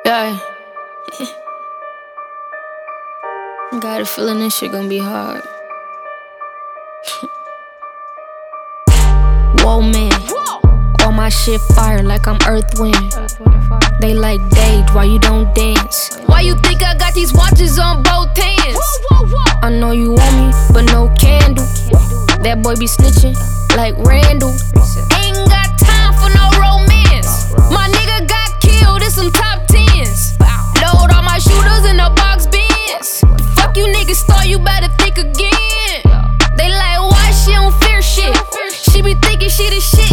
Yeah. Got a feeling this shit gon' be hard. Whoa, man. All my shit fire like I'm Earth Wind. They like, Dage, why you don't dance? Why you think I got these watches on both hands? I know you want me, but no candle. That boy be snitching like Randall. Ain't got time for no romance. My nigga got killed in some top tens. Load all my shooters in a box Benz. Fuck you niggas thought, you better think again. They like, why she don't fear shit? She be thinking she the shit.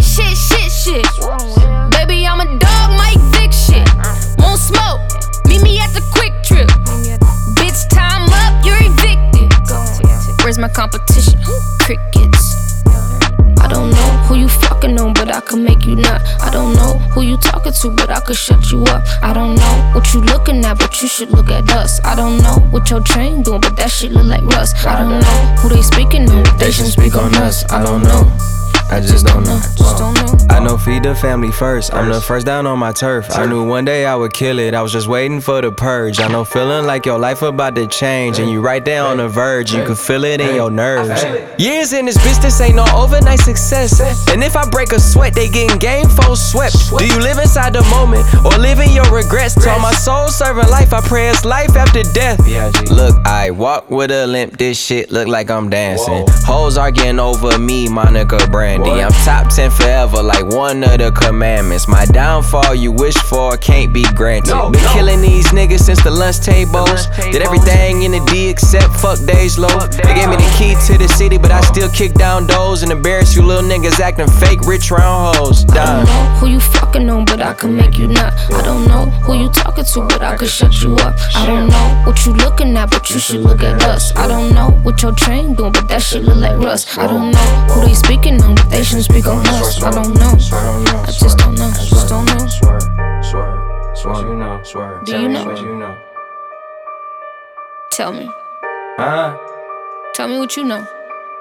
Baby, I'm a dog, Mike Vick shit. Won't smoke, meet me at the Quick Trip. Bitch, time up, you're evicted. Where's my competition? Crickets. I don't know who you fucking on, but I could make you nut. I don't know who you talking to, but I could shut you up. I don't know what you looking at, but you should look at us. I don't know what your chain doing, but that shit look like rust. I don't know who they speaking on, but they should speak on us. I don't know. I just don't know. I I know feed the family first. I'm the first down on my turf. I knew one day I would kill it. I was just waiting for the purge. I know feeling like your life about to change, and you right there on the verge. You can feel it in your nerves. Years in this business ain't no overnight success. And if I break a sweat, they getting game full swept. Do you live inside the moment or live in your regrets? Tell my soul serving life, I pray it's life after death. Look, I walk with a limp. This shit look like I'm dancing. Hoes arguing over me, Monica Brandy. I'm top 10 forever, like one of the commandments. My downfall you wish for can't be granted. Been killing these niggas since the lunch tables. Did everything in the D except fuck days low. They gave me the key to the city, but I still kick down doors and embarrass you little niggas acting fake rich round hoes. I don't know who you fucking on, but I could make you nut. I don't know who you talking to, but I could shut you up. I don't know what you looking at, but you should look at us. I don't know what your chain doing, but that shit look like rust. I don't know who they speaking on, but they shouldn't speak on us. I don't know. I just don't know. Just don't know. Swear, you know, swear. Do you know? What you know? Tell me. Huh? Tell me what you know.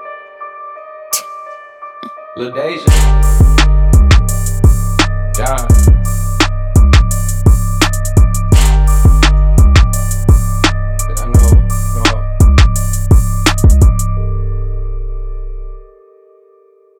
Lil Deja. Yeah.